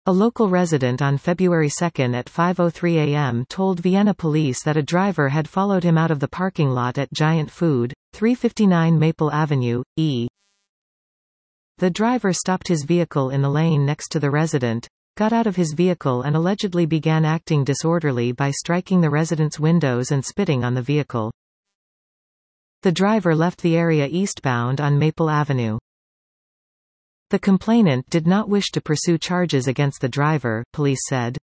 A local resident on February 2 at 5:03 a.m. told Vienna police that a driver had followed him out of the parking lot at Giant Food, 359 Maple Avenue, E. The driver stopped his vehicle in the lane next to the resident, got out of his vehicle and allegedly began acting disorderly by striking the resident's windows and spitting on the vehicle. The driver left the area eastbound on Maple Avenue. The complainant did not wish to pursue charges against the driver, police said.